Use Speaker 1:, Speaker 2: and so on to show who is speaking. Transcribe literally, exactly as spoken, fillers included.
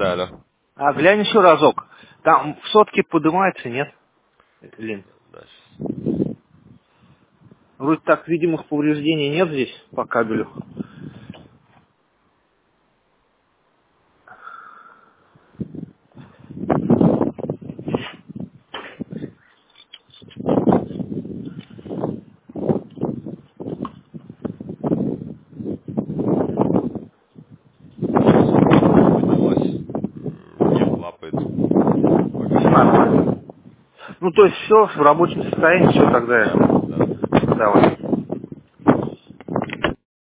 Speaker 1: Да, да.
Speaker 2: А глянь еще разок. Там в сотке поднимается, нет? Лин.
Speaker 1: Да, щас.
Speaker 2: Вроде так видимых повреждений нет здесь по кабелю.
Speaker 1: Поднялась. Не лапает. Пока.
Speaker 2: Нормально. Ну, то есть все в рабочем состоянии, все тогда.
Speaker 1: Да, да.
Speaker 2: Давай.